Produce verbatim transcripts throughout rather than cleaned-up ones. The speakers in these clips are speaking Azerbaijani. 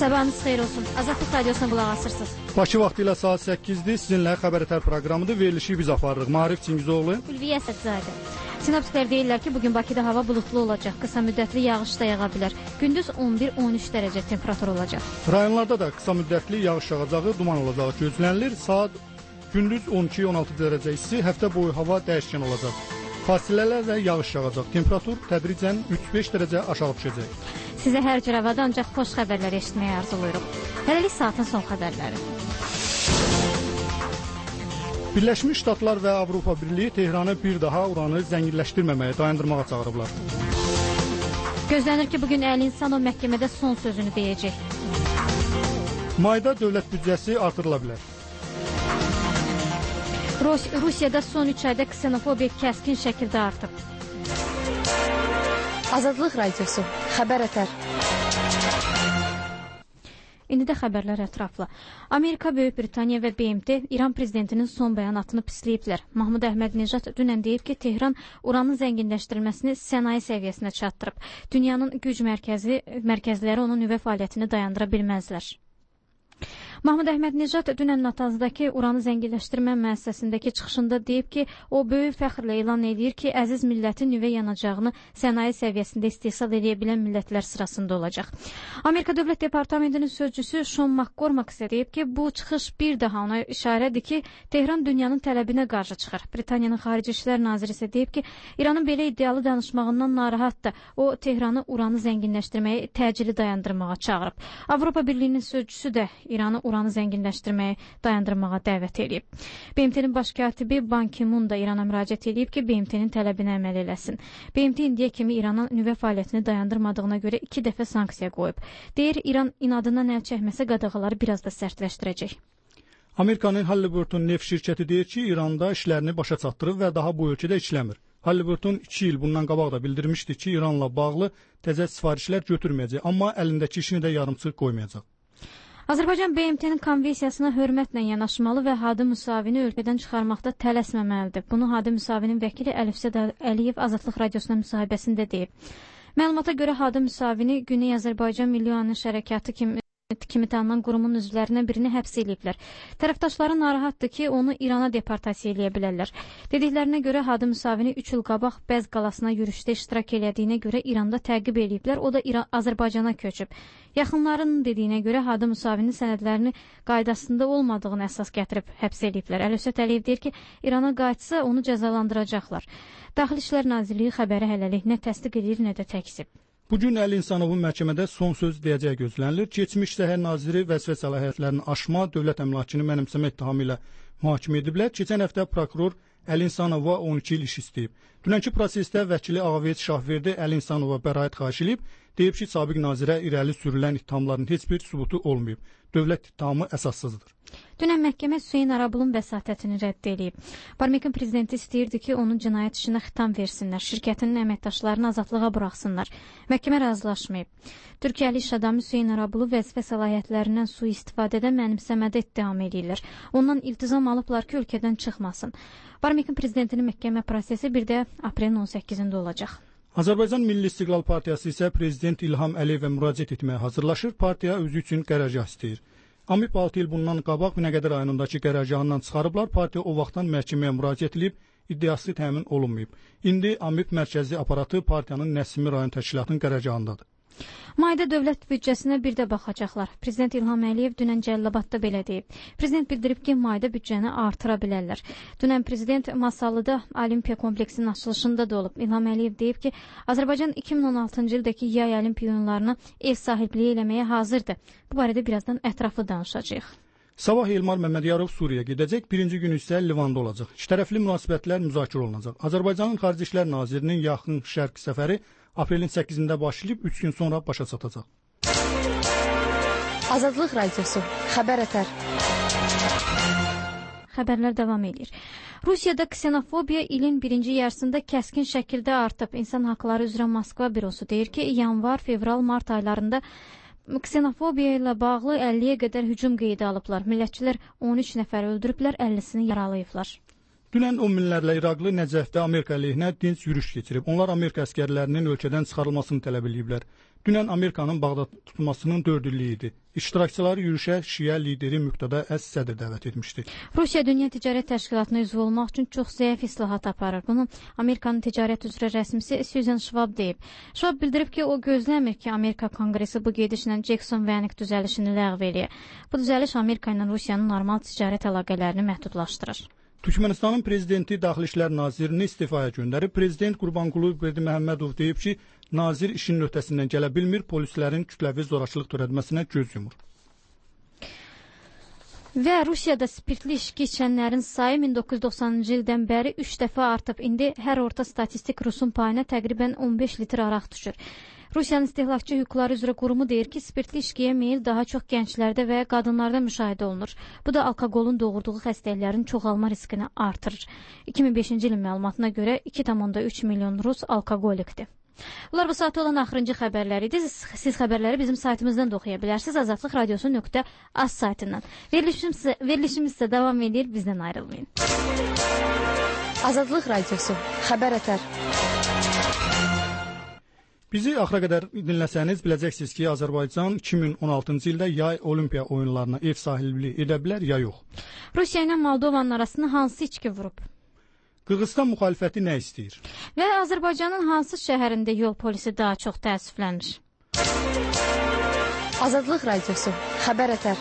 Sabahınız xeyir olsun. Azadlıq Radiosuna qulaq asırsınız. Bakı vaxtı ilə saat səkkizdir. Sizinlə xəbərətər proqramıdır. Verilişi biz aparırıq. Maarif Çingizoğlu. Ülviyə Əsədzadə. Sinoptiklər deyirlər ki, bugün Bakıda hava bulutlu olacaq. Qısa müddətli yağış da yağa bilər. Gündüz on bir on üç dərəcə temperatur olacaq. Rayonlarda da qısa müddətli yağış yağacağı, duman olacağı gözlənilir. Saat gündüz on iki on altı dərəcə isti, həftə boyu hava dəyişkən olacaq. Fasilələrlə yağış yağacaq. Temperatur tədricən üç beş dərəcə aşağı düşəcək. Sizə hər cür havada ancaq xoş xəbərlər eşitməyə arzuluyuruq. Hələlik saatin son xəbərləri. Birləşmiş Ştatlar və Avropa Birliyi Tehranı bir daha uranı zənginləşdirməməyə, dayandırmağa çağırıblar. Gözlənir ki, bugün Əli İnsanov məhkəmədə son sözünü deyəcək. Mayda dövlət büdcəsi artırıla bilər. Rus Rusiyada son üç ayda ksenofobiya kəskin şəkildə artıb. Azadlıq Radiosu, xəbərətər. İndi də xəbərlər ətraflı. Amerika, Böyük Britaniya və B M T İran prezidentinin son bəyanatını pisləyiblər. Mahmud Əhmədinecad dünən deyib ki, Tehran uranın zənginləşdirilməsini sənaye səviyyəsinə çatdırıb. Dünyanın güc mərkəzi, mərkəzləri onun nüvə fəaliyyətini dayandıra bilməzlər. Mahmud Əhmədinecad dünən Natanzdakı uranı zənginləşdirmə müəssisəsindəki çıxışında deyib ki, o böyük fəxrlə elan edir ki, əziz millətin nüvə yanacağını sənaye səviyyəsində istehsal edə bilən millətlər sırasında olacaq. Amerika Dövlət Departamentinin sözcüsü Sean McCormack isə deyib ki, bu çıxış bir daha ona işarədir ki, Tehran dünyanın tələbinə qarşı çıxır. Britaniyanın Xarici İşlər Naziri isə deyib ki, İranın belə iddialı danışmağından narahatdır. O, Tehranı uranı zənginləşdirməyi təcili dayandırmağa çağırıb. Avropa Birliyinin sözcüsü də İranı uranı zənginləşdirməyi dayandırmağa dəvət edib. B M T'nin baş katibi Ban Ki-moon da İrana müraciət edib ki, B M T'nin tələbinə əməl eləsin. B M T indiyə kimi İranın nüvə fəaliyyətini dayandırmadığına görə iki dəfə sanksiya qoyub. Deyir, İran inadından əl çəkməsə qadağaları biraz da sərtləşdirəcək. Amerikanın Halliburton neft şirkəti deyir ki, İranda işlərini başa çatdırıb və daha bu ölkədə işləmir. Halliburton iki il bundan qabaq da bildirmişdi ki, İranla bağlı təzə sifarişlər götürməyəcək, amma əlindəki işini də yarımçıq qoymayacaq. Azərbaycan B M T'nin konvensiyasına hörmətlə yanaşmalı və Hadi Müsavini ölkədən çıxarmaqda tələsməməlidir. Bunu Hadi Müsavinin vəkili Əlifzəd Əliyev Azadlıq Radiosuna müsahibəsində deyib. Məlumata görə Hadi Müsavini Güney Azərbaycan Milli Anış Hərəkatı kimi kimi tanınan qurumun üzvlərindən birini həbs ediblər. Tərəfdaşları narahatdır ki, onu İrana deportasiya eləyə bilərlər. Dediklərinə görə Hadi Müsavini üç il qabaq Bəz qalasına yürüşdə iştirak elədiyinə görə İranda təqib ediblər. O da İran, Azərbaycana köçüb. Yaxınlarının dediyinə görə Hadi Müsavinin sənədlərini qaydasında olmadığını əsas gətirib həbs ediblər. Əlifzəd Əliyev deyir ki, İrana qayıtsa onu cəzalandıracaqlar. Daxili İşlər Nazirliyi xəbəri hələlik nə təsdiq edir, nə də təkzib. Bugün Əli İnsanovun məhkəmədə son söz deyəcəyi gözlənilir. Keçmiş Səhər Naziri vəzifə səlahiyyətlərini aşma, dövlət əmlakını mənimsəmə ittihamı ilə mühakimə ediblər. Keçən həftə prokuror Əli İnsanova on iki il iş istəyib. Dünənki prosesdə vəkili Ağavet Şahverdi Əli İnsanova bəraət xahiş edib. Deyib ki, sabiq nazirə irəli sürülən ittihamların heç bir sübutu olmayıb. Dövlət ittihamı əsassızdır. Dünən məhkəmə Hüseyn Arabulun vəsatətini rədd edib. Barmekin prezidenti istəyirdi ki, onun cinayət işinə xitam versinlər, şirkətinin əməkdaşlarını azadlığa buraxsınlar. Məhkəmə razılaşmayıb. Türkiyəli iş adamı Hüseyn Arabulu vəzifə səlahiyyətlərindən sui-istifadədə mənimsəmədə ittiham edirlər. Ondan iltizam alıblar ki, ölkədən çıxmasın. Barmekin prezidentinin məhkəmə prosesi bir də aprelin on səkkizində olacaq. Azərbaycan Milli İstiqlal Partiyası isə Prezident İlham Əliyevə müraciət etməyə hazırlaşır. Partiya özü üçün qərargah istəyir. AMİP altı il bundan qabaq Binəqədi rayonundakı qərargahından çıxarıblar. Partiya o vaxtdan məhkəməyə müraciət edib, iddiası təmin olunmayıb. İndi AMİP mərkəzi aparatı partiyanın Nəsimi rayon təşkilatının qərargahındadır. Mayda dövlət büdcəsinə bir də baxacaqlar. Prezident İlham Əliyev dünən Cəlilabadda belə deyib. Prezident bildirib ki, mayda büdcəni artıra bilərlər. Dünən prezident Masallıda Olimpiya kompleksinin açılışında da olub. İlham Əliyev deyib ki, Azərbaycan iki min on altıncı ildəki yay olimpiya oyunlarına ev sahibliyi eləməyə hazırdır. Bu barədə birazdan ətraflı danışacağıq. Sabah Elmar Məmmədiyarov Suriyaya gedəcək, birinci gün isə Livanda olacaq. İkitərəfli münasibətlər müzakirə olunacaq. Azərbaycanın Xarici İşlər Nazirinin yaxın şərq səfəri aprelin səkkizində başlayıb üç gün sonra başa çatacaq. Azadlıq Radiosu, xəbərətər. Xəbərlər davam edir. Rusiyada ksenofobiya ilin birinci yarısında kəskin şəkildə artıb. İnsan haqları üzrə Moskva bürosu deyir ki, yanvar, fevral, mart aylarında ksenofobiya ilə bağlı əlliyə qədər hücum qeydə alıblar. Millətçilər on üç nəfər öldürüblər, əllisini yaralayıblar. Dünən on minlərlə İraqlı Nəcəfdə Amerika əleyhinə dinc yürüş keçirib. Onlar Amerika əskərlərinin ölkədən çıxarılmasını tələb ediblər. Dünən Amerikanın Bağdad tutmasının dörd illiyi idi. İştirakçıları yürüşə Şiə lideri Müqtada Əz Sədr dəvət etmişdi. Rusiya Dünya Ticarət Təşkilatına üzv olmaq üçün çox zəif islahat aparır. Bunu Amerikanın ticarət üzrə rəsmisi Susan Schwab deyib. Schwab bildirib ki, o gözləmir ki, Amerika Konqresi bu gedişlə Jackson-Vanik düzəlişini ləğv eləyir. Bu düzəliş Amerika ilə Rusiyanın normal ticarət əlaqələrini məhdudlaşdırır. Türkmenistanın prezidenti Daxili İşlər nazirini istifaya göndərib. Prezident Qurbanqulu Berdiməhəmmədov deyib ki, nazir işinin öhdəsindən gələ bilmir, polislərin kütləvi zorakılıq törətməsinə göz yumur. Və Rusiyada spirtli içki içənlərin sayı min doqquz yüz doxsanıncı ildən bəri üç dəfə artıb. İndi hər orta statistik rusun payına təqribən on beş litr araq düşür. Rusiyanın İstehlakçı Hüquqları üzrə qurumu deyir ki, spirtli içkiyə meyil daha çox gənclərdə və qadınlarda müşahidə olunur. Bu da alkoqolun doğurduğu xəstəliklərin çoxalma riskini artırır. iki min beşinci ilin məlumatına görə iki tam üç milyon rus alkoqolikdir. Bunlar bu saatda olan axırıncı xəbərlər idi. Siz xəbərləri bizim saytımızdan da oxuya bilərsiniz. azadlıq radiosu nöqtə az saytından. Verilişimiz, verilişimiz isə davam edir. Bizdən ayrılmayın. Azadlıq radiosu. Xəbər ətər. Bizi axıra qədər dinləsəniz biləcəksiniz ki, Azərbaycan iki min on altıncı ildə yay olimpiya oyunlarına ev sahibliyi edə bilər ya yox? Rusiya ilə Moldovanın arasında hansı içki vurub? Qırğızstan müxalifəti nə istəyir? Və Azərbaycanın hansı şəhərində yol polisi daha çox təəssüflənir? Azadlıq radiosu. Xəbər ətər.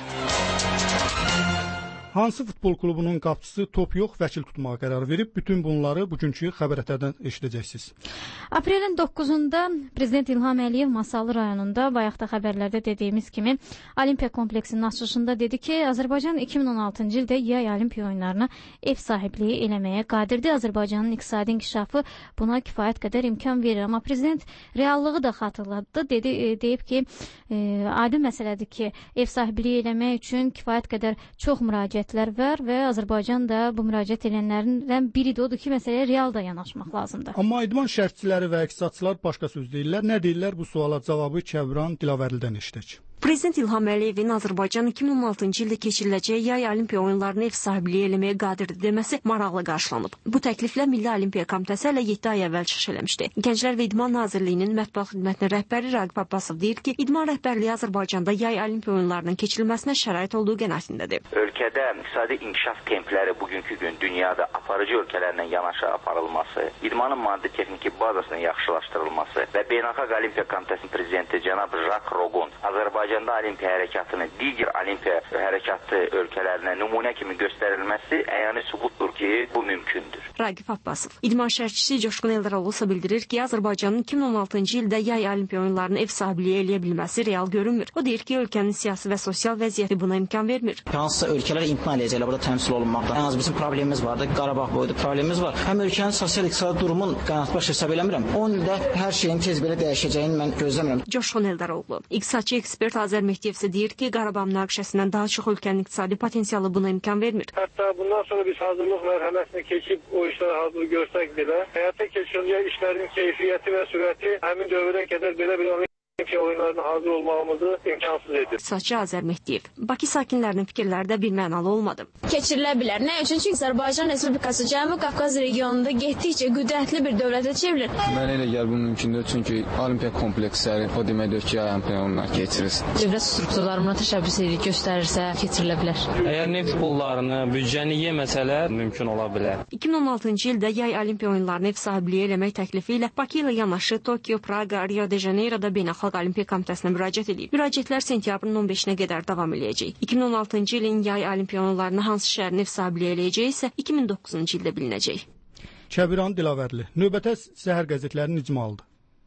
Hansı futbol klubunun qapıçısı top yox, vəkil tutmağa qərar verib? Bütün bunları bugünkü xəbər ətərdən eşidəcəksiniz. Aprelin doqquzunda Prezident İlham Əliyev Masallı rayonunda bayaqda xəbərlərdə dediyimiz kimi Olimpiya kompleksinin açılışında dedi ki, Azərbaycan iki min on altıncı ildə yay olimpiya oyunlarına ev sahibliyi eləməyə qadirdir. Azərbaycanın iqtisadi inkişafı buna kifayət qədər imkan verir. Amma prezident reallığı da xatırladı. Dedi, e, deyib ki, e, aydın məsələdir ki, ev sahibliyi eləmək üçün kifayət qədər çox müraciət var və Azərbaycan da bu müraciət edənlərindən biri də odur ki, məsələyə real da yanaşmaq lazımdır. Amma idman şərhçiləri və iqtisadçılar başqa söz deyirlər. Nə deyirlər? Bu suala cavabı Kəvran Dilavərlidən eşidək. Prezident İlham Əliyevin Azərbaycan iki min on altıncı ildə keçiriləcək yay olimpiya oyunlarını ev sahibliyi eləməyə qadirdir deməsi maraqlı qarşılanıb. Bu təkliflə Milli Olimpiya Komitəsi hələ yeddi ay əvvəl çıxış eləmişdi. Gənclər və İdman Nazirliyinin mətbuat xidmətinin rəhbəri Raqib Abbasov deyir ki, İdman rəhbərliyi Azərbaycanda yay olimpiya oyunlarının keçirilməsinə şərait olduğu qənaətindədir. Ölkədə iqtisadi inkişaf templəri bugünkü gün dünyada aparıcı ölkələrlə yanaşı aparılması, idmanın maddi texniki bazasının yaxşılaşdırılması və Beynəlxalq Olimpiya Komitəsinin prezidenti cənab Jacques Rogon Azərbaycan Azərbaycanda olimpiya hərəkatının digər olimpiya hərəkatı ölkələrinə nümunə kimi göstərilməsi əyani sübutdur ki, bu mümkündür. Raqib Abbasov, idman şərhçisi Coşqun Eldaroğlu isə bildirir ki, Azərbaycanın iki min on altıncı ildə yay olimpiya oyunlarını ev sahibliyi eləyə bilməsi real görünmür. O deyir ki, ölkənin siyasi və sosial vəziyyəti buna imkan vermir. Hansısa ölkələr imtina edəcəklər burada təmsil olunmaqda. Ən az bizim problemimiz vardı, Qarabağ boyda problemimiz var. Həm ölkənin sosial-iqtisadi durumun qaynaqbaş hesab eləmirəm. on ildə hər şeyin tez belə dəyişəcəyini mən gözləmirəm. Coşqun Eldaroğlu, iqtisadçı ekspert Azər Mehdiyev isə deyir ki, Qarabağ münaqişəsindən daha çox ölkənin iqtisadi potensialı buna imkan vermir. Hətta bundan sonra biz hazırlıq mərhələsini keçib o işlərə hazır görsək belə, həyata keçirilən işlərin keyfiyyəti və sürəti həmin dövrə qədər belə bir olimpiya oyunlarına hazır olmağımızı imkansız edir. İqtisadçı Azər Mehdiyev, Bakı sakinlərinin fikirləri də birmənalı olmadı. Keçirilə bilər. Nə üçün? Çünki Azərbaycan Respublikası Cənubi Qafqaz regionunda getdikcə qüdrətli bir dövlətə çevrilir. Mənə elə gəlir bu mümkündür, çünki olimpiya kompleksləri o deməkdir ki, olimpiya oyunları keçirir. Dövlət strukturları buna təşəbbüs edir, göstərirsə keçirilə bilər. Əgər neft pullarını, büdcəni yeməsələr mümkün ola bilər. iki min on altıncı ildə yay olimpiya oyunlarını ev sahibliyi eləmək təklifi ilə Bakı ilə yanaşı Tokyo, Praqa, Rio de Janeiroda Beynəlxalq Olimpiya Komitəsinə müraciət edib. Müraciətlər sentyabrın on beşinə qədər davam eləyəcək. iki min on altıncı ilin yay olimpiya oyunlarını hansı şəhərin ev sahibliyi eləyəcəyi isə iki min doqquzuncu ildə bilinəcək. Kəbiran Dilavərli. Növbətə səhər qəzetlərinin icmalıdır.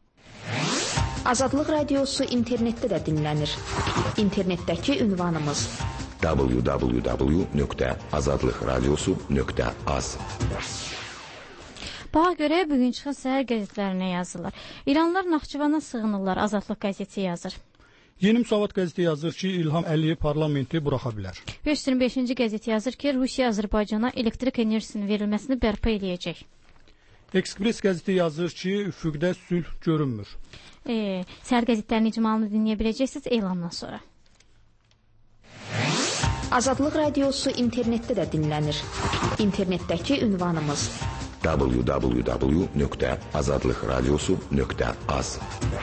Azadlıq radiosu internetdə də dinlənir. İnternetdəki ünvanımız w w w nöqtə azadlıq radiosu nöqtə az. Bağa görə bugün çıxan səhər qəzetlərinə yazırlar. İranlılar Naxçıvana sığınırlar, Azadlıq qəzeti yazır. Yeni Müsavat qəzeti yazır ki, İlham Əliyev parlamenti buraxa bilər. beş yüz iyirmi beşinci qəzeti yazır ki, Rusiya Azərbaycana elektrik enerjisinin verilməsini bərpa eləyəcək. Ekspres qəzeti yazır ki, üfüqdə sülh görünmür. E, səhər qəzetlərinin icmalını dinləyə biləcəksiniz elandan sonra. Azadlıq Radiosu internetdə də dinlənir. İnternetdəki ünvanımız w w w nöqtə azadlıq radiosu nöqtə az.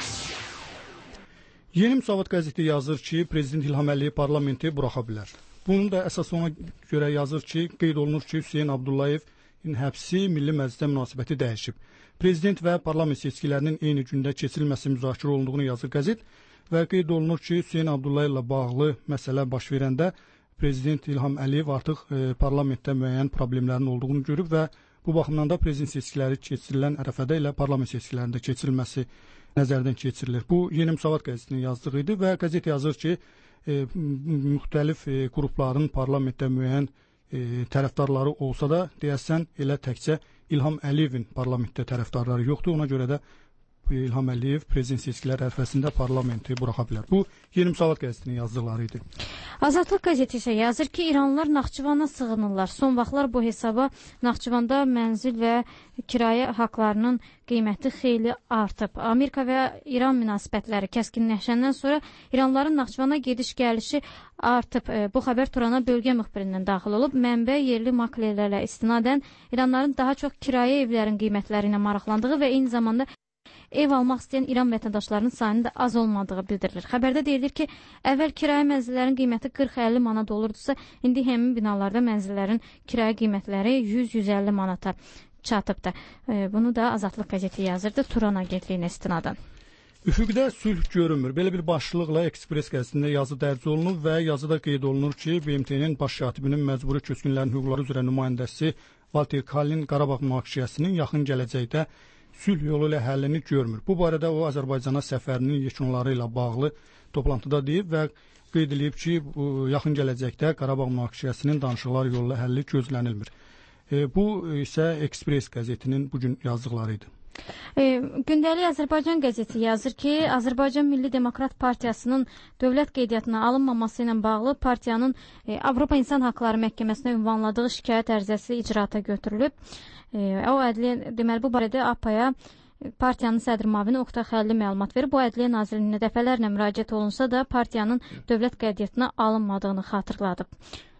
Yeni Müsavat qəzeti yazır ki, Prezident İlham Əliyev parlamenti buraxa bilər. Bunun da əsas ona görə yazır ki, qeyd olunur ki, Hüseyn Abdullayevin həbsi Milli Məclisə münasibəti dəyişib. Prezident və parlament seçkilərinin eyni gündə keçirilməsi müzakirə olunduğunu yazır qəzet və qeyd olunur ki, Hüseyn Abdullayevlə bağlı məsələ baş verəndə Prezident İlham Əliyev artıq e, parlamentdə müəyyən problemlərin olduğunu görüb və bu baxımdan da prezident seçkiləri keçirilən ərəfədə ilə parlament seçkilərində keçirilməsi nəzərdən keçirilir. Bu Yeni Müsavat qəzetinin yazdığı idi və qəzet yazır ki, e, müxtəlif e, qrupların parlamentdə müəyyən e, tərəfdarları olsa da, deyəsən elə təkcə İlham Əliyevin parlamentdə tərəfdarları yoxdur. Ona görə də İlham Əliyev prezident seçkiləri ərəfəsində parlamenti buraxa bilər. Bu Yeni Müsavat qəzetinin yazdıqları idi. Azadlıq qəzeti isə yazır ki, İranlılar Naxçıvana sığınırlar. Son vaxtlar bu hesaba Naxçıvanda mənzil və kirayə haqlarının qiyməti xeyli artıb. Amerika və İran münasibətləri kəskinləşəndən sonra İranlıların Naxçıvana gediş-gəlişi artıb. Bu xəbər Turana bölgə müxbirindən daxil olub. Mənbə yerli maklerlərlə istinadən İranların daha çox kirayə evlərin qiymətləri ilə maraqlandığı və eyni zamanda ev almaq istəyən İran vətəndaşlarının sayının da az olmadığı bildirilir. Xəbərdə deyilir ki, əvvəl kirayə mənzillərin qiyməti qırx əlli manat olurdusa, indi həmin binalarda mənzillərin kirayə qiymətləri yüz yüz əlli manata çatıbdır. Bunu da Azadlıq qəzeti yazırdı Turan agentliyinə istinadən. Üfüqdə sülh görünmür. Belə bir başlıqla Ekspres qəzetində yazı dərc olunub və yazıda qeyd olunur ki, B M T-nin baş katibinin məcburi köçkünlərin hüquqları üzrə nümayəndəsi Valter Kalin Qarabağ münaqişəsinin yaxın gələcəkdə sülh yolu ilə həllini görmür. Bu barədə o Azərbaycana səfərinin yekunları ilə bağlı toplantıda deyib və qeyd edib ki, yaxın gələcəkdə Qarabağ münaqişəsinin danışıqlar yolu ilə həlli gözlənilmir. E, bu isə Ekspres qəzetinin bugün yazdıqları idi. E, Gündəlik Azərbaycan qəzeti yazır ki, Azərbaycan Milli Demokrat Partiyasının dövlət qeydiyyatına alınmaması ilə bağlı partiyanın e, Avropa İnsan Haqları Məhkəməsinə ünvanladığı şikayət ərizəsi icraata götürülüb. E, o ədliyyə, deməli bu barədə A P A-ya partiyanın sədr müavini Oqtay Xəlili məlumat verir. Bu Ədliyyə Nazirliyinə dəfələrlə müraciət olunsa da partiyanın dövlət qeydiyyatına alınmadığını xatırladıb.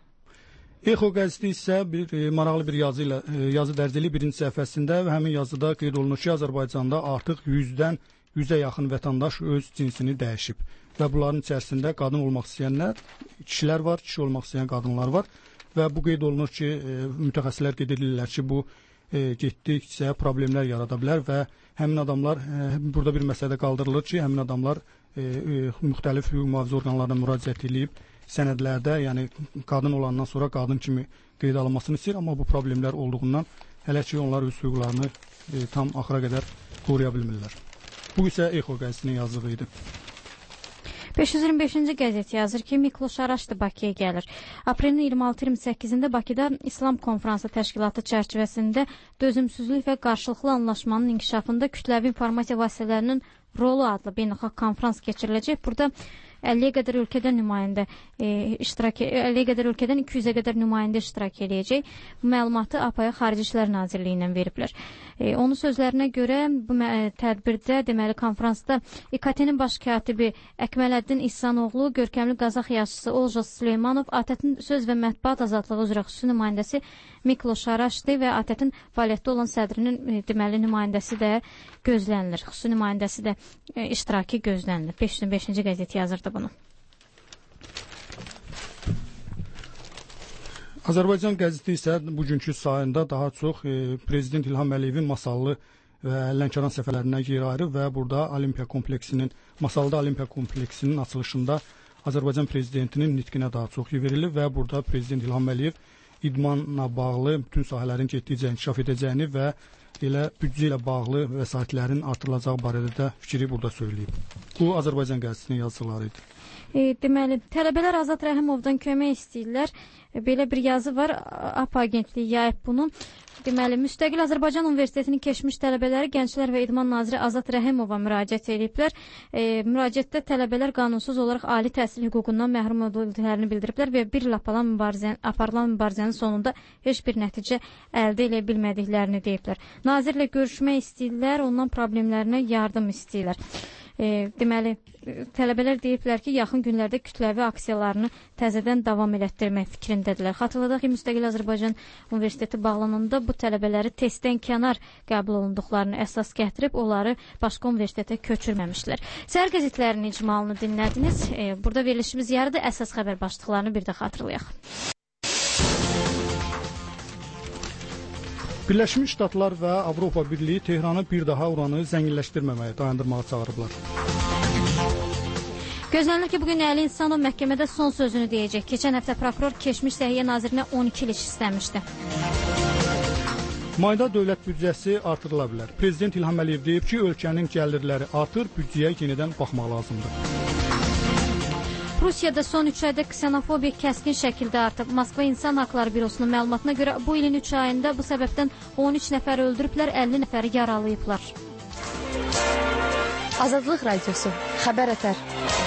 Exo qəzeti isə bir e, maraqlı bir yazı ilə e, yazı dərc edilib birinci səhifəsində və həmin yazıda qeyd olunur ki, Azərbaycanda artıq yüzdən yüzə yaxın vətəndaş öz cinsini dəyişib və bunların içərisində qadın olmaq istəyənlər, kişilər var, kişi olmaq istəyən qadınlar var və bu qeyd olunur ki, e, mütəxəssislər qeyd edirlər ki, bu e, getdikcə problemlər yarada bilər və həmin adamlar e, burada bir məsələdə qaldırılır ki, həmin adamlar e, e, müxtəlif hüquq mühafizə orqanlarına müraciət edib sənədlərdə, yəni qadın olandan sonra qadın kimi qeyd alınmasını istəyir, amma bu problemlər olduğundan hələ ki onlar öz hüquqlarını e, tam axıra qədər qoruya bilmirlər. Bu isə Exo qəzetinin yazdığı idi. beş yüz iyirmi beşinci qəzet yazır ki, Mikloş Araşdı Bakıya gəlir. Aprelin iyirmi altı iyirmi səkkizində Bakıda İslam Konfransı Təşkilatı çərçivəsində dözümsüzlük və qarşılıqlı anlaşmanın inkişafında kütləvi informasiya vasitələrinin rolu adlı beynəlxalq konfrans keçiriləcək. Burada əlliyə qədər ölkədən nümayəndə e, iştirak, əlliyə qədər ölkədən iki yüzə qədər nümayəndə iştirak edəcək. Bu məlumatı A P A-ya Xarici İşlər Nazirliyindən veriblər. E, onun sözlərinə görə bu tədbirdə, deməli konfransda İ K T-nin baş katibi Əkmələddin İhsanoğlu, görkəmli Qazax yazıçısı Olja Süleymanov, A T Ə-tin söz və mətbuat azadlığı üzrə xüsusi nümayəndəsi Mikloş Araşdı və A T Ə-tin fəaliyyətdə olan sədrinin e, deməli nümayəndəsi də gözlənilir. Xüsusi nümayəndəsi də e, iştirakı gözlənilir. beş yüz beşinci qəzet yazırdı bunu. Azərbaycan qəzeti isə bugünkü sayında daha çox e, Prezident İlham Əliyevin Masallı və Lənkəran səfərlərinə yer ayırır və burada Olimpiya kompleksinin, Masallıda Olimpiya kompleksinin açılışında Azərbaycan prezidentinin nitqinə daha çox yer verilir və burada Prezident İlham Əliyev idmanla bağlı bütün sahələrin getdikcə inkişaf edəcəyini və elə büdcə ilə bağlı vəsaitlərin artırılacağı barədə də fikri burada söyləyib. Bu Azərbaycan qəzetinin yazıları idi. E, deməli, tələbələr Azad Rəhimovdan kömək istəyirlər. E, belə bir yazı var. A P A agentliyi yayıb bunu. Deməli, Müstəqil Azərbaycan Universitetinin keçmiş tələbələri Gənclər və İdman naziri Azad Rəhimova müraciət ediblər. E, müraciətdə tələbələr qanunsuz olaraq ali təhsil hüququndan məhrum edildiklərini bildiriblər və bir il aparılan mübarizənin, aparılan mübarizənin sonunda heç bir nəticə əldə edə bilmədiklərini deyiblər. Nazirlə görüşmək istəyirlər, ondan problemlərinə yardım istəyirlər. E, deməli, tələbələr deyiblər ki, yaxın günlərdə kütləvi aksiyalarını təzədən davam elətdirmək fikrindədirlər. Xatırladaq ki, Müstəqil Azərbaycan Universiteti bağlananda bu tələbələri testdən kənar qəbul olunduqlarını əsas gətirib, onları başqa universitetə köçürməmişlər. Səhər qəzetlərinin icmalını dinlədiniz. E, burada verilişimiz yarıda, əsas xəbər başlıqlarını bir də xatırlayaq. Birləşmiş Ştatlar və Avropa Birliyi Tehranı bir daha uranı zənginləşdirməməyə dayandırmağa çağırıblar. Gözlənilir ki, bugün Əli İnsanov məhkəmədə son sözünü deyəcək. Keçən həftə prokuror keçmiş Səhiyyə Nazirinə on iki il iş istəmişdi. Mayda dövlət büdcəsi artırıla bilər. Prezident İlham Əliyev deyib ki, ölkənin gəlirləri artır, büdcəyə yenidən baxmaq lazımdır. Rusiyada son üç ayda ksenofobiya kəskin şəkildə artıb. Moskva İnsan Haqları Bürosunun məlumatına görə bu ilin üç ayında bu səbəbdən on üç nəfər öldürüblər, əlli nəfəri yaralayıblar. Azadlıq Radiosu, xəbər ətər.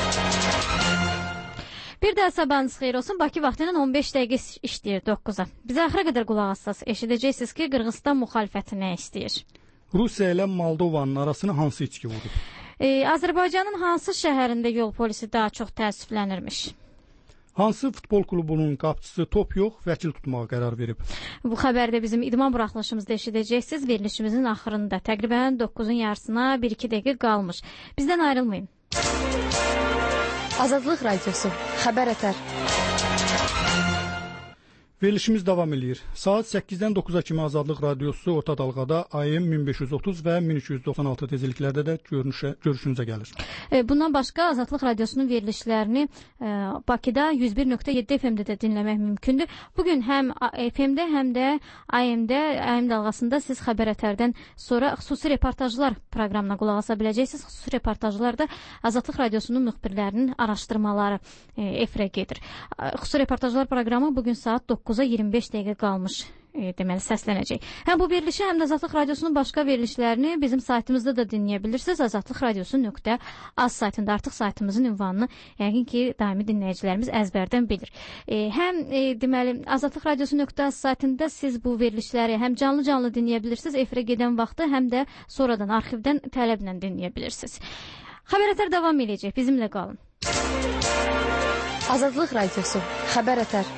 Bir də sabahınız xeyir olsun. Bakı vaxtı ilə on beş dəqiqə işləyir doqquza. Bizə axıra qədər qulaq assaz. Eşidəcəksiniz ki, Qırğızstan müxalifəti nə istəyir? Rusiya ilə Moldovanın arasını hansı içki vurub? Ee, Azərbaycanın hansı şəhərində yol polisi daha çox təəssüflənirmiş? Hansı futbol klubunun qapıçısı top yox, vəkil tutmağa qərar verib? Bu xəbərdə bizim idman buraxılışımızda eşidəcəksiniz. Verilişimizin axırında təqribən doqquzun yarısına bir iki dəqiqə qalmış. Bizdən ayrılmayın. Azadlıq Radiosu, xəbər ətər. Verilişimiz davam edir. Saat səkkizdən doqquza kimi Azadlıq Radiosu orta dalğada A M min beş yüz otuz və min iki yüz doxsan altı tezliklərdə də görünüşə, görüşünüzə gəlir. E, bundan başqa Azadlıq Radiosunun verilişlərini e, Bakıda yüz bir nöqtə yeddi F M-də də dinləmək mümkündür. Bugün həm F M-də, həm də A M-də, A M dalğasında siz xəbər ətərdən sonra xüsusi reportajlar proqramına qulaq asa biləcəksiniz. Xüsusi reportajlarda Azadlıq Radiosunun müxbirlərinin araşdırmaları e, efirə gedir. Xüsusi reportajlar proqramı bugün saat doqquza iyirmi beş dəqiqə qalmış e, deməli səslənəcək. Həm bu verilişi, həm də Azadlıq Radiosunun başqa verilişlərini bizim saytımızda da dinləyə bilirsiniz. azadlıq radiosu nöqtə az saytında. Artıq saytımızın ünvanını yəqin ki, daimi dinləyicilərimiz əzbərdən bilir. E, həm e, deməli azadlıq radiosu nöqtə az saytında siz bu verilişləri həm canlı-canlı dinləyə bilirsiniz, efirə gedən vaxtı, həm də sonradan arxivdən tələblə dinləyə bilirsiniz. Xəbər ətər davam edəcək. Bizimlə qalın. Azadlıq Radiosu, xəbər ətər.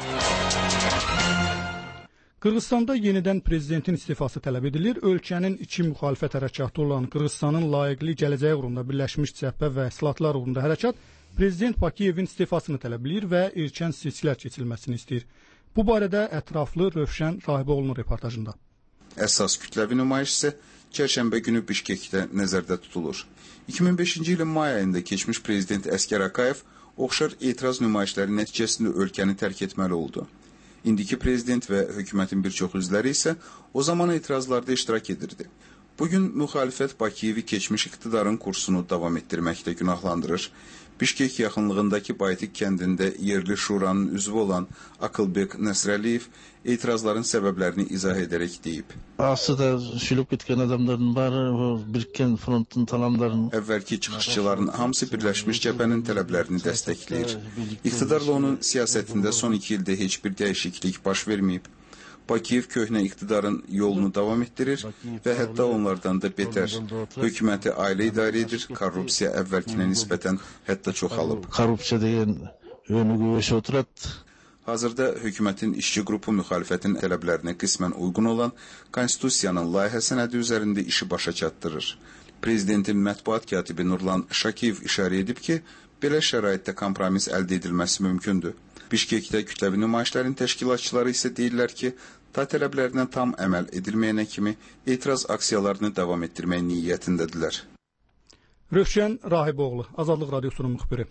Qırğızstanda yenidən prezidentin istifası tələb edilir. Ölkənin iki müxalifət hərəkatı olan Qırğızstanın layiqli gələcəyi uğrunda Birləşmiş Cəbhə və İslahatlar uğrunda hərəkat prezident Bakıyevin istifasını tələb edir və erkən seçkilər keçirilməsini istəyir. Bu barədə ətraflı Rövşən Rahiboğlu'nun reportajında. Əsas kütləvi nümayiş isə Çərşənbə günü Bişkekdə nəzərdə tutulur. iki min beşinci ilin may ayında keçmiş prezident Əskər Akayev oxşar etiraz nümayişləri nəticəsində ölkəni tərk etməli oldu. İndiki prezident və hökumətin bir çox üzvləri isə o zaman etirazlarda iştirak edirdi. Bugün müxalifət Bakiyevi keçmiş iqtidarın kursunu davam etdirməkdə günahlandırır. Bişkek yaxınlığındakı Baytik kəndində yerli şuranın üzvü olan Akılbek Nəsrəliyev etirazların səbəblərini izah edərək deyib. Aslında şülüb getkən adamların var, birikən frontun talanların. Əvvəlki çıxışçıların hamısı Birləşmiş Cəbhənin tələblərini dəstəkləyir. İqtidarla onun siyasətində son iki ildə heç bir dəyişiklik baş verməyib. Bakiyev köhnə iqtidarın yolunu davam etdirir və hətta onlardan da betər. Hökuməti ailə idarə edir, korrupsiya əvvəlkinə nisbətən hətta çoxalıb. Korrupsiya deyən önü güvəşə oturat. Hazırda hökumətin işçi qrupu müxalifətin tələblərinə qismən uyğun olan Konstitusiyanın layihə sənədi üzərində işi başa çatdırır. Prezidentin mətbuat katibi Nurlan Şakiyev işarə edib ki, belə şəraitdə kompromis əldə edilməsi mümkündür. Bişkekdə kütləvi nümayişlərin təşkilatçıları isə deyirlər ki, ta tələblərinə tam əməl edilməyənə kimi etiraz aksiyalarını davam etdirmək niyyətindədirlər. Rövşən Rahiboğlu, Azadlıq Radiosunun müxbiri.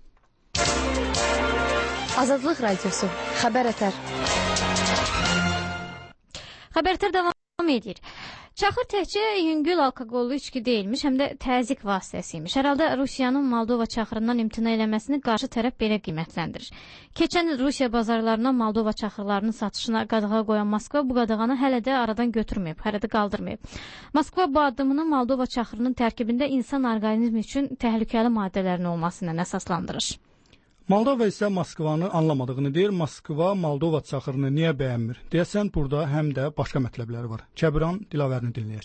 Azadlıq Radiosu, xəbər ətər. Xəbər ətər davam edir. Çaxır təkcə yüngül alkoqollu içki deyilmiş, həm də təzyiq vasitəsiymiş. Hər halda Rusiyanın Moldova çaxırından imtina eləməsini qarşı tərəf belə qiymətləndirir. Keçən il Rusiya bazarlarına Moldova çaxırlarının satışına qadağa qoyan Moskva bu qadağanı hələ də aradan götürməyib, hələ də qaldırmayıb. Moskva bu addımını Moldova çaxırının tərkibində insan orqanizmi üçün təhlükəli maddələrin olmasından əsaslandırır. Moldova isə Moskvanı anlamadığını deyir. Moskva Moldova çaxırını niyə bəyənmir? Deyəsən burada həm də başqa mətləbləri var. Kəbiran Dilavərini dinləyək.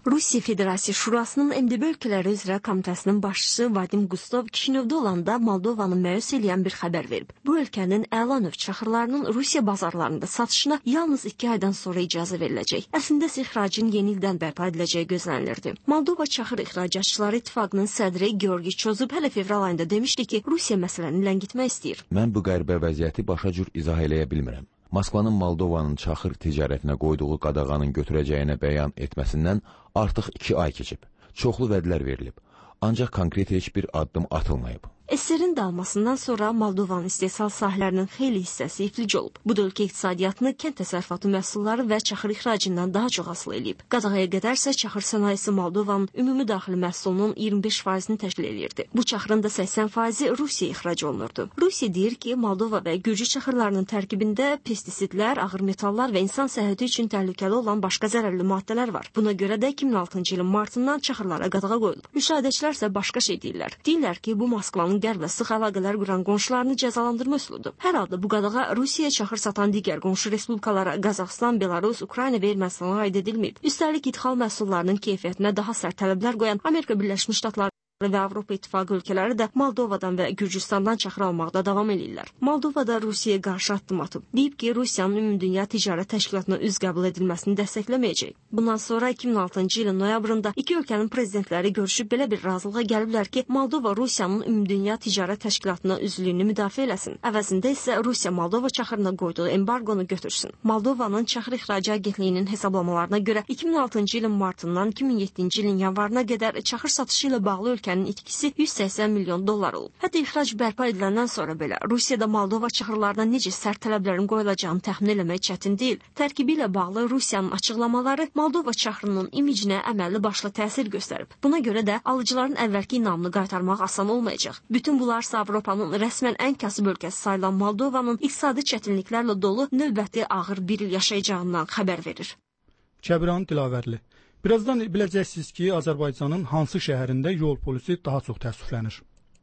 Rusiya Federasiya Şurasının M D B ölkələri üzrə komitəsinin başçısı Vadim Gustov Kişinyovda olanda Moldovanı məyus eləyən bir xəbər verib. Bu ölkənin əla növ çaxırlarının Rusiya bazarlarında satışına yalnız iki aydan sonra icazə veriləcək. Əslində ixracın yeni ildən bərpa ediləcəyi gözlənilirdi. Moldova Çaxır İxracatçıları İttifaqının sədri Georgi Çozub hələ fevral ayında demişdi ki, Rusiya məsələni ləngitmək istəyir. Mən bu qəribə vəziyyəti başa cür izah eləyə bilmirəm. Moskvanın Moldovanın çaxır ticarətinə qoyduğu qadağanın götürəcəyinə bəyan etməsindən artıq iki ay keçib. Çoxlu vədlər verilib. Ancaq konkret heç bir addım atılmayıb. S S R-in dağılmasından sonra Moldovanın istehsal sahələrinin xeyli hissəsi iflic olub. Bu da ölkə iqtisadiyyatını kənd təsərrüfatı məhsulları və çaxır ixracından daha çox asılı eləyib. Qadağaya qədərsə çaxır sənayesi Moldovanın ümumi daxili məhsulunun iyirmi beş faizini təşkil edirdi. Bu çaxırın da səksən faizi Rusiya ixrac olunurdu. Rusiya deyir ki, Moldova və Gürcü çaxırlarının tərkibində pestisidlər, ağır metallar və insan səhhəti üçün təhlükəli olan başqa zərərli maddələr var. Buna görə də iki min altıncı ilin martından çaxırlara qadağa qoyulub. Müşahidəçilər isə başqa şey deyirlər. Deyirlər ki, bu Moskvanın qərb və sıx əlaqələr quran qonşularını cəzalandırma üsuludur. Hər halda bu qadağa Rusiyaya çaxır satan digər qonşu respublikalara Qazaxıstan, Belarus, Ukrayna və Ermənistana aid edilməyib. Üstəlik idxal məhsullarının keyfiyyətinə daha sərt tələblər qoyan Amerika Birləşmiş Ştatları və Avropa İttifaqı ölkələri də Moldovadan və Gürcüstandan çaxır almaqda davam edirlər. Moldova da Rusiyaya qarşı addım atıb. Deyib ki, Rusiyanın Ümumdünya Ticarət Təşkilatına üz qəbul edilməsini dəstəkləməyəcək. Bundan sonra iki min altıncı ilin noyabrında iki ölkənin prezidentləri görüşüb belə bir razılığa gəliblər ki, Moldova Rusiyanın Ümumdünya Ticarət Təşkilatına üzvlüyünü müdafiə eləsin. Əvəzində isə Rusiya Moldova çaxırına qoyduğu embargonu götürsün. Moldovanın çaxır ixracı agentliyinin hesablamalarına görə iki min altıncı ilin martından iki min yeddinci ilin yanvarına qədər çaxır satışı ilə bağlı ölkənin itkisi yüz səksən milyon dollar olub. Hətta ixrac bərpa ediləndən sonra belə Rusiyada Moldova çaxırlarına necə sərt tələblərin qoyulacağını təxmin eləmək çətin deyil. Tərkibi ilə bağlı Rusiyanın açıqlamaları Moldova çaxırının imicinə əməlli başlı təsir göstərib. Buna görə də alıcıların əvvəlki inamını qaytarmaq asan olmayacaq. Bütün bunlar Avropanın rəsmən ən kasıb ölkəsi sayılan Moldovanın iqtisadi çətinliklərlə dolu növbəti ağır bir il yaşayacağından xəbər verir. Kəbran Dilavərli. Birazdan biləcəksiniz ki, Azərbaycanın hansı şəhərində yol polisi daha çox təəssüflənir.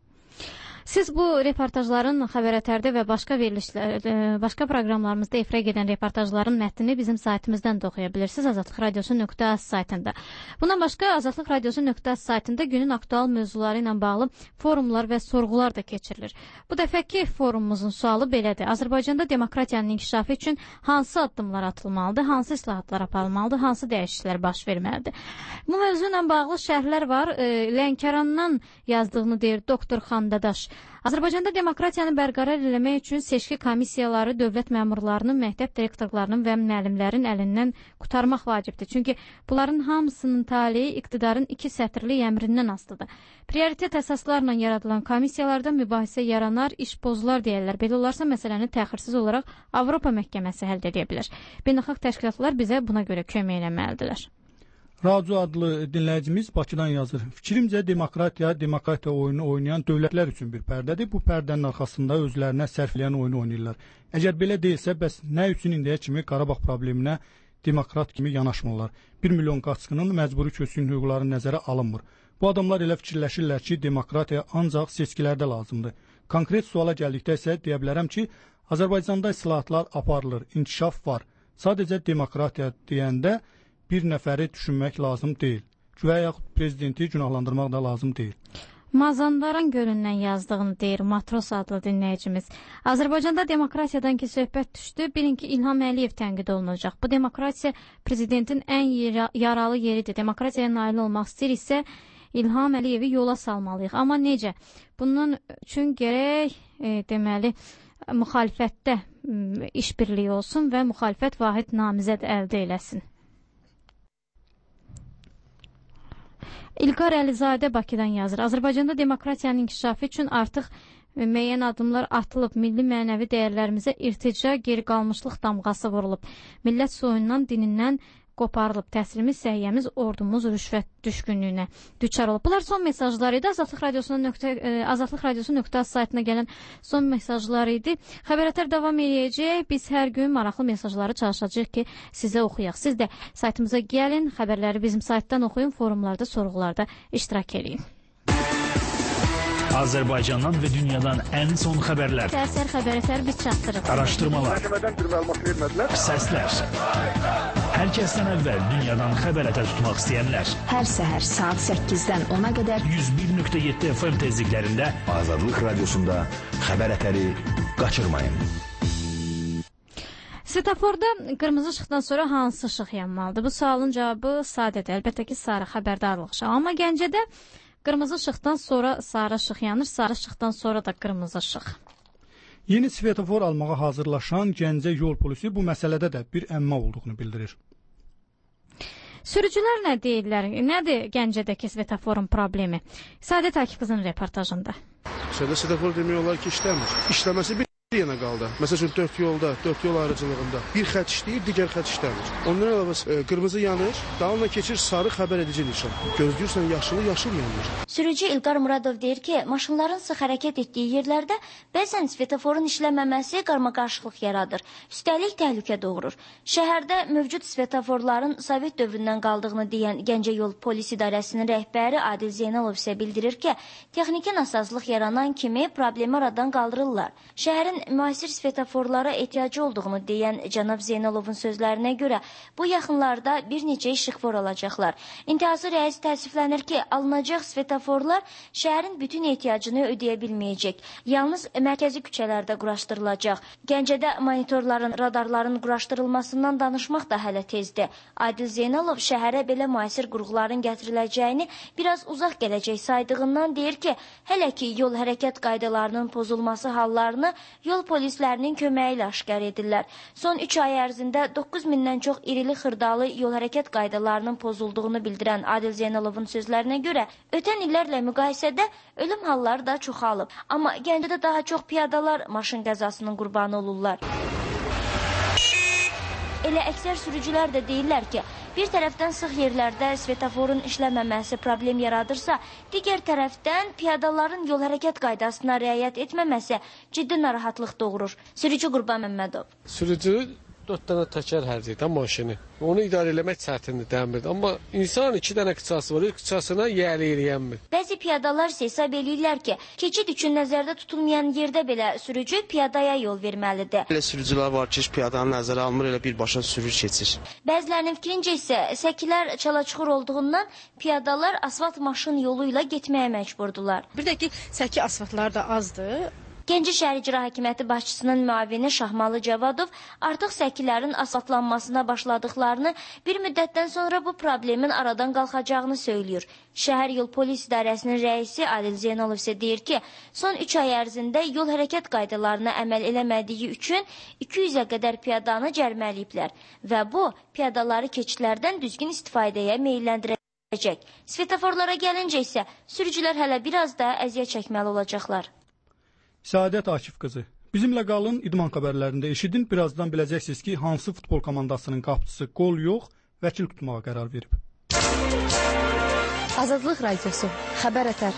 Siz bu reportajların xəbərətərdə və başqa verilişlər, başqa proqramlarımızda efirə gedən reportajların mətnini bizim saytımızdan da oxuya bilirsiniz. azadlıq radiosu nöqtə az saytında. Bundan başqa azadlıq radiosu nöqtə az saytında günün aktual mövzuları ilə bağlı forumlar və sorğular da keçirilir. Bu dəfəki forumumuzun sualı belədir. Azərbaycanda demokratiyanın inkişafı üçün hansı addımlar atılmalıdır, hansı islahatlar aparılmalıdır, hansı dəyişikliklər baş verməlidir? Bu mövzu ilə bağlı şərhlər var. Lənkərandan yazdığını deyir doktor Xandadaş. Azərbaycanda demokratiyanı bərqərar eləmək üçün seçki komissiyaları dövlət məmurlarının, məktəb direktorlarının və müəllimlərin əlindən qutarmaq vacibdir. Çünki bunların hamısının taleyi iqtidarın iki sətirli əmrindən asılıdır. Prioritet əsaslarla yaradılan komissiyalarda mübahisə yaranar, iş pozular deyirlər. Belə olarsa məsələni təxirsiz olaraq Avropa məhkəməsi həll edə bilər. Beynəlxalq təşkilatlar bizə buna görə kömək eləməlidirlər. Racu adlı dinləyicimiz Bakıdan yazır. Fikrimcə demokratiya, demokratiya oyunu oynayan dövlətlər üçün bir pərdədir. Bu pərdənin arxasında özlərinə sərfləyən oyunu oynayırlar. Əgər belə deyilsə, bəs nə üçün indiyə kimi Qarabağ probleminə demokrat kimi yanaşmırlar? Bir milyon qaçqının məcburi köçkün hüquqları nəzərə alınmır. Bu adamlar elə fikirləşirlər ki, demokratiya ancaq seçkilərdə lazımdır. Konkret suala gəldikdə isə deyə bilərəm ki, Azərbaycanda islahatlar aparılır, inkişaf var. Sadəcə demokratiya deyəndə bir nəfəri düşünmək lazım deyil. Və yaxud prezidenti günahlandırmaq da lazım deyil. Mazandaran gölündən yazdığını deyir Matros adlı dinləyicimiz. Azərbaycanda demokratiyadan ki söhbət düşdü, bilin ki İlham Əliyev tənqid olunacaq. Bu demokratiya prezidentin ən yaralı yeridir. Demokratiyaya nail olmaq istəyir isə İlham Əliyevi yola salmalıyıq. Amma necə? Bunun üçün gərək e, deməli müxalifətdə işbirliyi olsun və müxalifət vahid namizəd əldə eləsin. İlqar Əlizadə Bakıdan yazır. Azərbaycanda demokratiyanın inkişafı üçün artıq müəyyən addımlar atılıb, milli mənəvi dəyərlərimizə irtica, geri qalmışlıq damğası vurulub. Millət soyundan, dinindən qoparılıb. Təhsilimiz, səhiyyəmiz, ordumuz rüşvət düşkünlüyünə düçar olub. Bunlar son mesajlar idi. Azadlıq radiosu nöqtə saytına gələn son mesajlar idi. Xəbərətər davam edəcək. Biz hər gün maraqlı mesajları çalışacağıq ki, sizə oxuyaq. Siz də saytımıza gəlin, xəbərləri bizim saytdan oxuyun, forumlarda, sorğularda iştirak edin. Azərbaycandan və dünyadan ən son xəbərlər. Səhər xəbərətər biz çatdırıq. Araşdırmalar. Səslər. Hər kəsdən əvvəl dünyadan xəbər tutmaq istəyənlər. Hər səhər saat səkkizdən ona qədər yüz bir nöqtə yeddi F M tezliklərində Azadlıq Radiosunda xəbər ətəri qaçırmayın. Svetoforda qırmızı işıqdan sonra hansı işıq yanmalıdır? Bu sualın cavabı sadədir. Əlbəttə ki, sarı xəbərdarlıq işığı. Amma Gəncədə qırmızı işıqdan sonra sarı işıq yanır, sarı işıqdan sonra da qırmızı işıq. Yeni svetofor almağa hazırlaşan Gəncə yol polisi bu məsələdə də bir əmma olduğunu bildirir. Sürücülər nə deyirlər? Nədir Gəncədəki svetoforun problemi? Sadət Akif qızın reportajında. Şəhərdə svetofor demək olar ki, işləmir. İşləməsi bir yana qaldı. Məsələn, dörd yolda, dörd yol ayrıcılığında bir xətt işləyir, digər xətt işləmir. Ondan əlavə e, qırmızı yanır, dalına keçir sarı xəbər edici nişan. Gözləyirsən yaşılı, yaşıl yanır. Sürücü İlqar Muradov deyir ki, maşınların sıx hərəkət etdiyi yerlərdə bəzən svetoforun işləməməsi qarmaqarışıqlıq yaradır. Üstəlik təhlükə doğurur. Şəhərdə mövcud svetoforların Sovet dövründən qaldığını deyən Gəncə yol polis idarəsinin rəhbəri Adil Zeynalov isə bildirir ki, texniki nasazlıq yaranan kimi problemi aradan qaldırırlar. Şəhərin müasir svetoforlara ehtiyacı olduğunu deyən cənab Zeynalovun sözlərinə görə bu yaxınlarda bir neçə işıqfor alacaqlar. İntihası rəis təəssüflənir ki, alınacaq svetoforlar şəhərin bütün ehtiyacını ödəyə bilməyəcək. Yalnız mərkəzi küçələrdə quraşdırılacaq. Gəncədə monitorların, radarların quraşdırılmasından danışmaq da hələ tezdir. Adil Zeynalov şəhərə belə müasir qurğuların gətiriləcəyini biraz uzaq gələcək saydığından deyir ki, hələ ki yol hərəkət qaydalarının pozulması hallarını yol polislərinin köməyi ilə aşkar edirlər. Son üç ay ərzində doqquz mindən çox irili xırdalı yol hərəkət qaydalarının pozulduğunu bildirən Adil Zeynalovun sözlərinə görə, ötən illərlə müqayisədə ölüm halları da çoxalıb. Amma Gəncədə daha çox piyadalar maşın qəzasının qurbanı olurlar. Elə əksər sürücülər də deyirlər ki, bir tərəfdən sıx yerlərdə svetoforun işləməməsi problem yaradırsa, digər tərəfdən piyadaların yol hərəkət qaydasına riayət etməməsi ciddi narahatlıq doğurur. Sürücü Qurban Məmmədov. Sürücü dörd dənə təkər hərcəkdə maşını. Onu idarə eləmək çətindir, dəmirdir. Amma insan iki dənə qıçası var, qıçasına yəli eləyənmir. Bəzi piyadalar isə hesab eləyirlər ki, keçid üçün nəzərdə tutulmayan yerdə belə sürücü piyadaya yol verməlidir. Elə sürücülər var ki, piyadanı nəzərə almır, elə birbaşa sürür keçir. Bəzilərinin fikrincə isə səkilər çala-çuxur olduğundan piyadalar asfalt maşın yolu ilə getməyə məcburdular. Bir də ki, səki asfaltlar da azdır. Gəncə şəhər icra hakimiyyəti başçısının müavini Şahmalı Cavadov artıq səkilərin asfaltlanmasına başladıqlarını, bir müddətdən sonra bu problemin aradan qalxacağını söylüyor. Şəhər yol polis idarəsinin rəisi Adil Zeynalov isə deyir ki, son üç ay ərzində yol hərəkət qaydalarına əməl eləmədiyi üçün iki yüzə qədər piyadanı cərmələyiblər və bu, piyadaları keçidlərdən düzgün istifadəyə meylləndirəcək. Svetoforlara gəlincə isə sürücülər hələ biraz da əziyyət çəkməli olacaqlar. Səadət Akif qızı. Bizimlə qalın, idman xəbərlərində eşidin. Birazdan biləcəksiniz ki, hansı futbol komandasının qapıçısı qol yox, vəkil tutmağa qərar verib. Azadlıq Radiosu, xəbər ətər.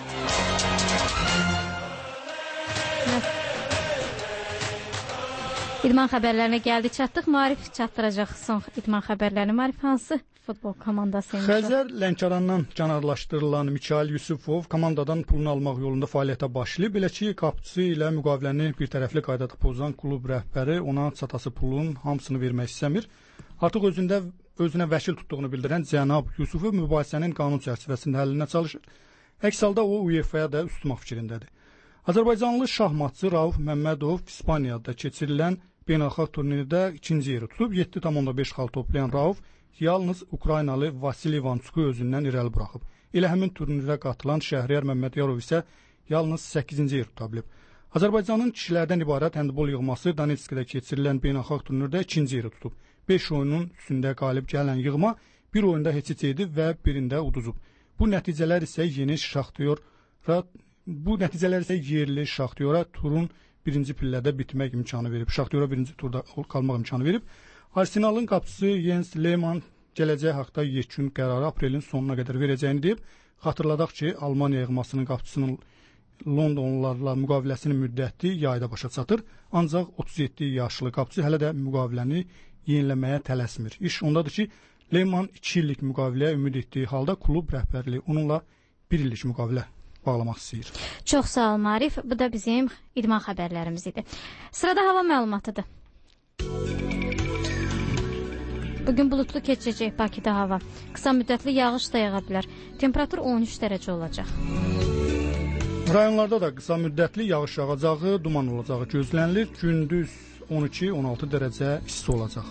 İdman xəbərlərinə gəldi, çatdıq. Maarif çatdıracaq son idman xəbərlərini. Maarif hansı futbol komandası imiş? Xəzər Lənkərandan canarlaşdırılan Mikail Yusufov komandadan pulunu almaq yolunda fəaliyyətə başlayıb. Belə ki, qapıçısı ilə müqaviləni bir tərəfli qaydada pozan klub rəhbəri ona çatası pulun hamısını vermək istəmir. Artıq özündə özünə vəkil tutduğunu bildirən cənab Yusufov mübahisənin qanun çərçivəsində həllinə çalışır. Əks halda o UEFA-ya da üst tutmaq fikrindədir. Azərbaycanlı şahmatçı Rauf Məmmədov İspaniyada keçirilən beynəlxalq turnirdə ikinci yeri tutub. yeddi tam beş xal toplayan Rauf yalnız Ukraynalı Vasili Ivançuku özündən irəli buraxıb. Elə həmin turnirə qatılan Şəhriyar Məmmədyarov isə yalnız səkkizinci yer tuta bilib. Azərbaycanın kişilərdən ibarət handbol yığması Donetskdə keçirilən beynəlxalq turnirdə ikinci yeri tutub. beş oyunun üstündə qalib gələn yığma bir oyunda heç heç edib və birində uduzub. Bu nəticələr isə yeni Şaxtyor'a bu nəticələr isə yerli Şaxtyora turun birinci pillədə bitmək imkanı verib. Şaxtyora birinci turda qalmaq imkanı verib. Arsenalın qapıçısı Jens Lehmann gələcək haqda yekun qərarı aprelin sonuna qədər verəcəyini deyib. Xatırladaq ki, Almaniya yığmasının qapıçısının Londonlularla müqaviləsinin müddəti yayda başa çatır. Ancaq otuz yeddi yaşlı qapıçı hələ də müqaviləni yeniləməyə tələsmir. İş ondadır ki, Lehmann iki illik müqaviləyə ümid etdiyi halda klub rəhbərliyi onunla bir illik müqavilə bağlamaq istəyir. Çox sağ ol Marif. Bu da bizim idman xəbərlərimiz idi. Sırada hava məlumatıdır. Bugün bulutlu keçəcək Bakıda hava. Qısa müddətli yağış da yağa bilər. Temperatur on üç dərəcə olacaq. Rayonlarda da qısa müddətli yağış yağacağı, duman olacağı gözlənilir. Gündüz on iki on altı dərəcə isti olacaq.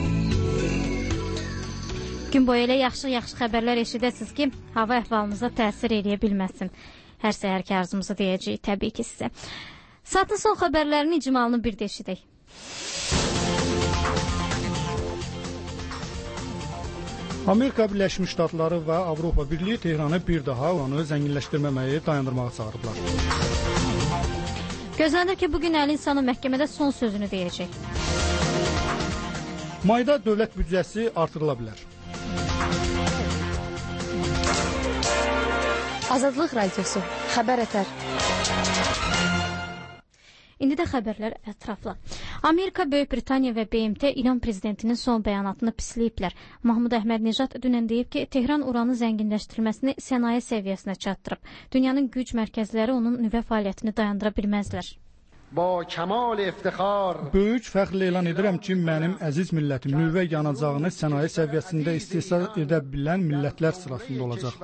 Gün boyu elə yaxşı-yaxşı xəbərlər eşidəsiniz ki, hava əhvalınıza təsir edə bilməsin. Hər səhərki arzumuzu deyəcəyik təbii ki sizə. Saatın son xəbərlərinin icmalını bir də eşidək. Amerika Birləşmiş Ştatları və Avropa Birliyi Tehranı bir daha uranı zənginləşdirməməyi dayandırmağa çağırıblar. Gözlənilir ki, bugün əli insanı məhkəmədə son sözünü deyəcək. Mayda dövlət büdcəsi artırıla bilər. Azadlıq Radiosu, xəbər ətər. İndi də xəbərlər ətraflı. Amerika, Böyük Britaniya və B M T İran prezidentinin son bəyanatını pisləyiblər. Mahmud Əhmədnejad dünən deyib ki, Tehran uranı zənginləşdirməsini sənaye səviyyəsinə çatdırıb. Dünyanın güc mərkəzləri onun nüvə fəaliyyətini dayandıra bilməzlər. Böyük fəxrlə elan edirəm ki, mənim əziz millətim nüvə yanacağını sənaye səviyyəsində istehsal edə bilən millətlər sırasında olacaq.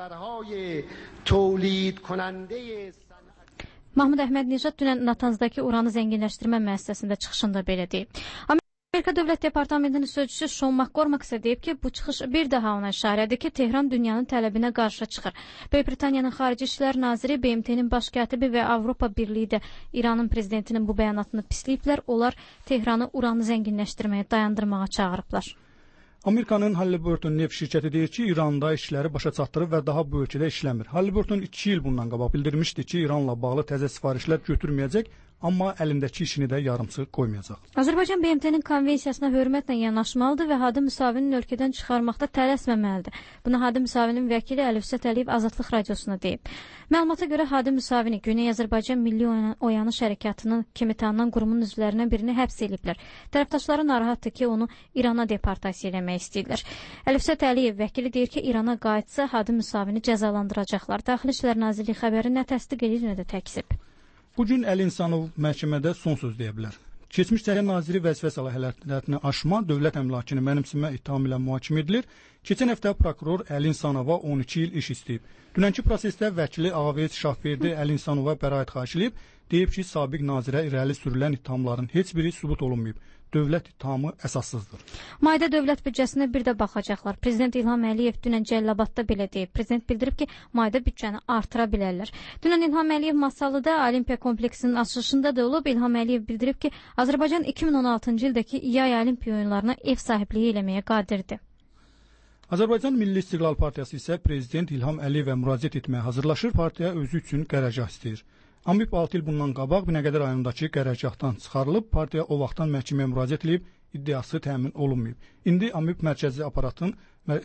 Mahmud Əhmədnejad dünən Natanzdakı uranı zənginləşdirmə müəssisəsində çıxışında belə deyib. Amerika Dövlət Departamentinin sözçüsü Sean McCormack isə deyib ki, bu çıxış bir daha ona işarədir ki, Tehran dünyanın tələbinə qarşı çıxır. Böyük Britaniyanın Xarici İşlər Naziri, B M T-nin baş katibi və Avropa Birliyi də İranın prezidentinin bu bəyanatını pisləyiblər. Onlar Tehranı uranı zənginləşdirməyə dayandırmağa çağırıblar. Amerikanın Halliburton neft şirkəti deyir ki, İranda işləri başa çatdırıb və daha bu ölkədə işləmir. Halliburton iki il bundan qabaq bildirmişdi ki, İranla bağlı təzə sifarişlər götürməyəcək, amma əlindəki işini də yarımçıq qoymayacaq. Azərbaycan B M T-nin konvensiyasına hörmətlə yanaşmalıdır və Hadi Müsavinin ölkədən çıxarmaqda tələsməməlidir. Bunu Hadi Müsavinin vəkili Əlifsət Əliyev Azadlıq Radiosuna deyib. Məlumata görə Hadi Müsavini Güney Azərbaycan Milli Oyanış Hərəkatının kimi tanınan qurumun üzvlərindən birini həbs ediblər. Tərəfdaşları narahatdır ki, onu İrana deportasiya eləmək istəyirlər. Əlifsət Əliyev vəkili deyir ki, İrana qayıtsa Hadi Müsavini cəzalandıracaqlar. Daxili İşlər Nazirliyi xəbəri nə təsdiq edir, nə də təkzib. Bugün Əli İnsanov məhkəmədə son söz deyə bilər. Keçmiş Səhiyyə Naziri vəzifə səlahiyyətlərini aşma, dövlət əmlakını mənimsəmə ittihamı ilə mühakimə edilir. Keçən həftə prokuror Əli İnsanova on iki il iş istəyib. Dünənki prosesdə vəkili Ağaveys Şahverdi Əli İnsanova bəraət xahiş edib, deyib ki, sabiq nazirə irəli sürülən ittihamların heç biri sübut olunmayıb. Dövlət ittihamı əsassızdır. Mayda dövlət büdcəsinə bir də baxacaqlar. Prezident İlham Əliyev dünən Cəlilabadda belə deyib. Prezident bildirib ki, mayda büdcəni artıra bilərlər. Dünən İlham Əliyev Masallıda Olimpiya kompleksinin açılışında da olub. İlham Əliyev bildirib ki, Azərbaycan iki min on altıncı ildəki yay Olimpiya oyunlarına ev sahibliyi eləməyə qadirdir. Azərbaycan Milli İstiqlal Partiyası isə Prezident İlham Əliyevə müraciət etməyə hazırlaşır. Partiya özü üçün qərargah istəyir. AMİP altı il bundan qabaq Binəqədi rayonundakı qərargahdan çıxarılıb, partiya o vaxtdan məhkəməyə müraciət edib, iddiası təmin olunmayıb. İndi AMİP mərkəzi aparatın,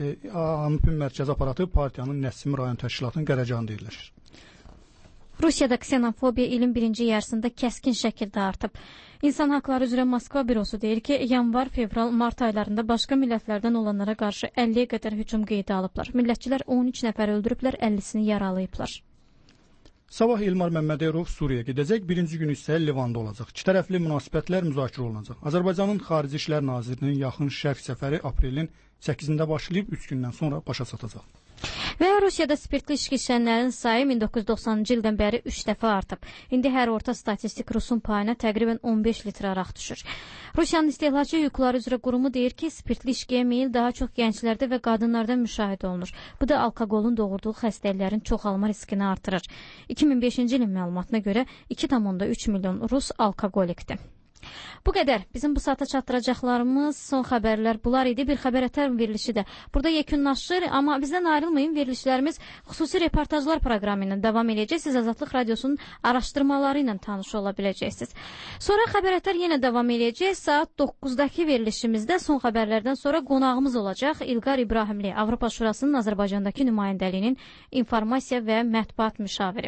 AMİPin mərkəzi aparatı partiyanın Nəsimi rayon təşkilatının qərargahında yerləşir. Rusiyada ksenofobiya ilin birinci yarısında kəskin şəkildə artıb. İnsan haqları üzrə Moskva bürosu deyir ki, yanvar, fevral, mart aylarında başqa millətlərdən olanlara qarşı əlliyə qədər hücum qeydə alıblar. Millətçilər on üç nəfər öldürüblər, əllisini yaralayıblar. Sabah Elmar Məmmədərov Suriyaya gedəcək, birinci gün isə Livanda olacaq. İki tərəfli münasibətlər müzakirə olunacaq. Azərbaycanın Xarici İşlər Nazirinin yaxın şərq səfəri aprelin səkkizində başlayıb, üç gündən sonra başa çatacaq. Və Rusiyada spirtli içki içənlərin sayı min doqquz yüz doxsanıncı ildən bəri üç dəfə artıb. İndi hər orta statistik Rusun payına təqribən on beş litr araq düşür. Rusiyanın İstehlakçı Hüquqları üzrə qurumu deyir ki, spirtli içkiyə meyil daha çox gənclərdə və qadınlarda müşahidə olunur. Bu da alkoqolun doğurduğu xəstəliklərin çoxalma riskini artırır. iki min beşinci ilin məlumatına görə iki tam üç milyon Rus alkoqolikdir. Bu qədər. Bizim bu saata çatdıracaqlarımız son xəbərlər bunlar idi. Bir xəbər ətər verilişi də burada yekunlaşır, amma bizdən ayrılmayın. Verilişlərimiz xüsusi reportajlar proqramı ilə davam edəcək. Siz Azadlıq Radiosunun araşdırmaları ilə tanış ola biləcəksiniz. Sonra xəbər ətər yenə davam edəcək. Saat doqquzdakı verilişimizdə son xəbərlərdən sonra qonağımız olacaq. İlqar İbrahimli, Avropa Şurasının Azərbaycandakı nümayəndəliyinin informasiya və mətbuat müşaviri.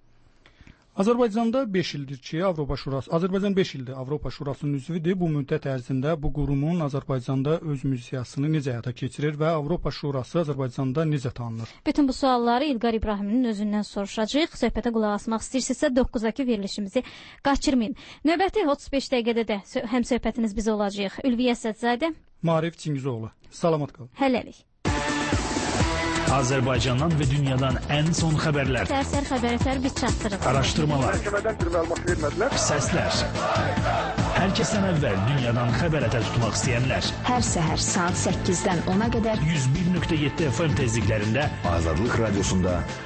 Azərbaycanda beş ildir ki, Avropa Şurası, Azərbaycan beş ildir Avropa Şurasının üzvüdür. Bu müddət ərzində bu qurumun Azərbaycanda öz missiyasını necə həyata keçirir və Avropa Şurası Azərbaycanda necə tanınır? Bütün bu sualları İlqar İbrahiminin özündən soruşacağıq. Söhbətə qulaq asmaq istəyirsinizsə doqquzdakı verilişimizi qaçırmayın. Növbəti otuz beş dəqiqədə də həm söhbətiniz bizə olacaq. Ülviyə Sədzadə, Maarif Çingizoğlu. Salamat qalın. Hələlik. Azərbaycandan və dünyadan ən son xəbərlər. Sərsər xəbərətər biz çatdırırıq. Araşdırmalar. Məhkəmədən bir məlumat vermədilər. Səslər. Hər kəsdən əvvəl dünyadan xəbərətər tutmaq istəyənlər. Hər səhər saat səkkizdən ona qədər yüz bir nöqtə yeddi F M tezliklərində Azadlıq Radiosunda